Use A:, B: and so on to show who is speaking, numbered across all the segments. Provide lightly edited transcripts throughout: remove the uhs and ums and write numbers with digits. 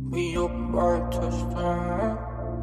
A: We up right touchdown.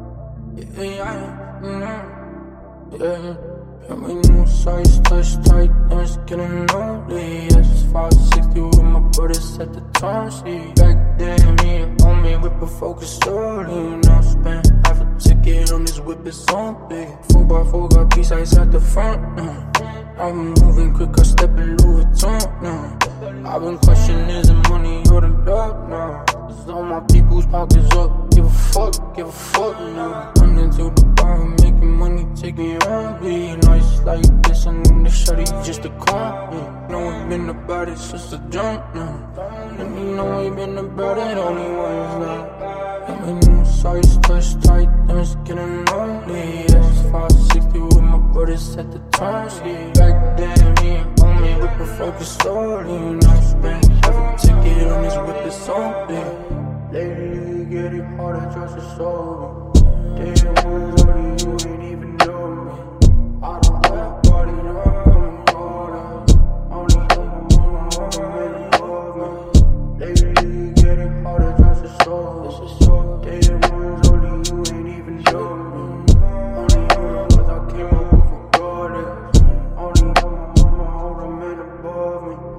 A: Yeah. And we new size, touch tight, and it's getting lonely. S560 with my brothers at the time. See, back then, me and homie whip a focus slowly. Now spend half a ticket on this whip, it's on big. 4x4 got B-sides at the front. I'm moving quick, I step in Louis Vuitton now. I've been questioning, is it money or the love now? Cause all my people's pockets up, give a fuck now. Running to the bar, making money, taking it on me. Nights like this, I need the shawty just to call me. Know we been about it since the jump now. And you know we been about it, only ones now. And we new size, touch tight, and it's getting lonely. S560 with my brothers at the time. See, back then, me and homie whip a focus slowly. Now spend half a ticket on this whip, it's on big. Lately, getting harder just to solve it. Day one, you ain't even know me.